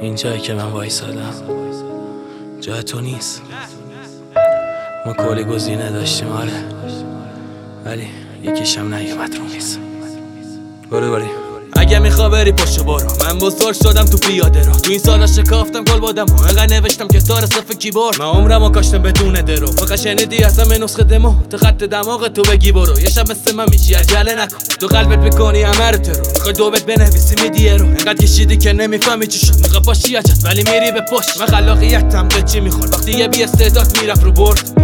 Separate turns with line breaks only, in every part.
این جایی که من وایسادم جای تو نیست. ما کلی گزینه داشتیم آره، ولی یکیشم نیومد رو میز. برو بریم.
اگه میخوا بری پاشو برو، من بزرگ شدم تو پیاده رو. تو این سالا شکافتم گل بادم و انقدر نوشتم که تار صف کیبورد. من عمرمو کاشتم بدون درو، فقط شنیدی اصلا من نسخه دمو. تو خط دماغ تو بگی برو، یه شب مثل من میشی عجله نکن. تو قلبت میکنی همه رو ترو، میخوای دوبت بنویسی میدی رو. انقدر کشیدی که نمیفهمی چی شد، میخوای پاشی عجب ولی میری به پشت. من خلاقیتم به چی میخواد وقتی یه بی استعداد میرفت رو برد.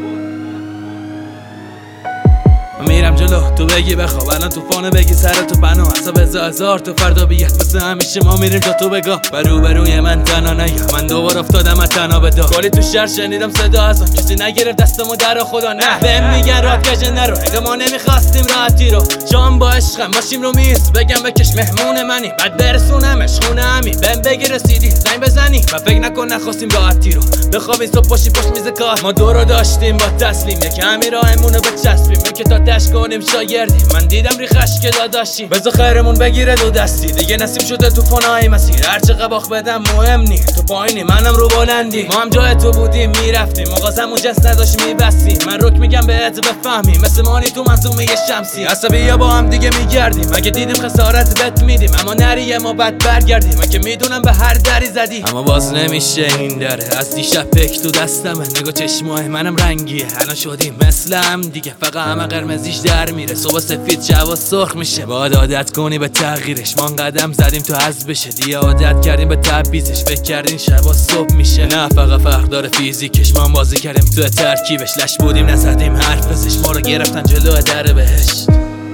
میرم جلو تو بگی بخواب، الان توفانه بگی سر تو پناه. عصب هزار تو فردا بیاد، مثل همیشه ما میریم تا تو بگاه. بروی من تنها نیا، من دوباره افتادم از تنها به دار. کلی تو شهر شنیدم صدا ازم، کسی نگرفت دستمو در خدا. نه بهم میگن راحت کج نرو، اگه ما نمیخواستیم راحتی رو. شام با عشقم باشیم رو میز، بگم بکش مهمون منی، بعد برسونمش خونه همی. بهم بگی رسیدی زنگ بزنی، و فکر نکن نخواستیم راحتی رو. بخوابیم صبح باشیم پشت میز کار، ما دو رو داشتیم با تسلیم. یک همین راهمونو بچسبیم که تا تش کنیم شاگردی. من دیدم ریخش که داداشی، بذار خیرمون بگیره دو دستی. دیگه نصیب شده طوفانای مسیر، هرچه قباخ بدم مهم نی. تو پایینی منم رو بلندی، ما هم جای تو بودیم میرفتیم. مغازمون جست نداشت میبستیم. من رک میگم بهت بفهمی، مثل مانی تو منظومه شمسی. عصبیه با هم دیگه میگردیم، اگه دیدیم خسارت بت میدیم. اما نریه ما بعد برگردیم، من که میدونم به هر دری زدی اما باز نمیشه این دره. از دیشب پک تو دستمه، نگاه چشمای منم رنگیه. الان شدیم مثل هم دیگه، فقط همه قرمزیش در میره. صبح سفید شب سرخ میشه، باید عادت کنی به تغییرش. ما قدم زدیم تو حذف بشه، دیگه عادت کردیم به تبعیضش. فکر کردین شبا صبح میشه، نه فقط فرق داره فیزیکش. ما بازی کردیم تو ترکیبش، لش بودیم نزدیم حرف بزش. ما رو گرفتن جلو در بهشت.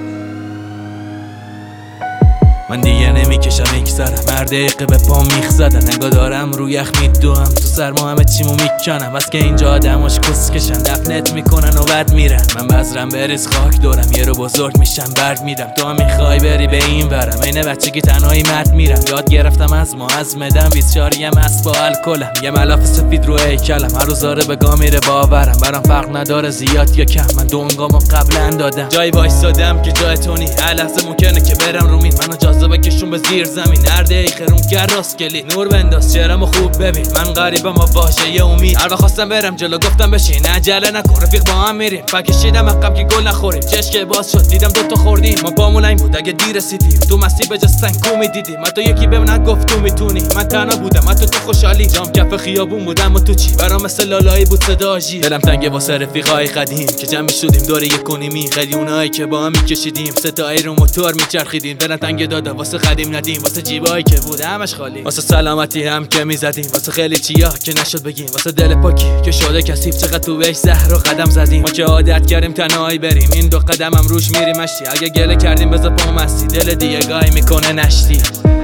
من دیگه نمیکشم میگذرم، هر دقیقه به پام میخ زدن. نگاه دارم رو یخ میدوم، تو سرما همه چیمو میکنم. بس که اینجا آدماش کسکشن، دفنت میکنن و بعد میرن. من بذرم بریز خاک دورم، یه رو بزرگ میشم برد میدم. تو هم میخوای بری به این ورم، این بچگی تنهایی مرد میرم. یاد گرفتم از ما از مدم، 24 مست با الکلم. یه ملاف سفید رو هیکلم، هر روز آره به گا میره باورم. برام فرق نداره زیاد یا کم، من دونگامو قبلا دادم. جای وایسادم که جای تو نی، هر لحظه ممکنه که برم رو مین. منو جاذبه کشون به زیر زمین، هر دقیقه روم گر راست کلی. نور بنداز چهرمو خوب ببین، من غریبم و باشه یه امید. هر وقت خواستم برم جلو گفتم بشین، عجله نکن رفیق با هم میریم. فکشیدم عقب که گل نخوریم، چشم باز شد دیدم دوتا خوردیم. ما پامون این بود اگه دیر رسیدیم، تو مسیر به جستن کو میدیدیم. من تو یکی بهم نگفت تو میتونی، من تنها بودم من تو خوشحالی. جام کف خیابون بودم و تو چی، برام مثل لالایی بود صدا آژیر. دلم تنگه واسه رفیقای قدیم که جمع شدیم دور یک و نیمی. خیلی اونایی که با هم میکشیدیم، ستایی رو موتور میچرخیدیم. دلم تنگه دادم واسه قدیم ندیم، واسه جیبایی که بود همش خالی، واسه سلامتی هم که میزدیم، واسه خیلی چیا که نشد بگیم، واسه دل پاکی که شده کثیف. چقدر تو بهش زهر و قدم زدیم، ما که عادت کردیم تنهایی بریم. این دو قدم هم روش میریم مشتی، اگه گله کردیم بذار پام مستی. دل دیگه گاهی میکنه نشتی.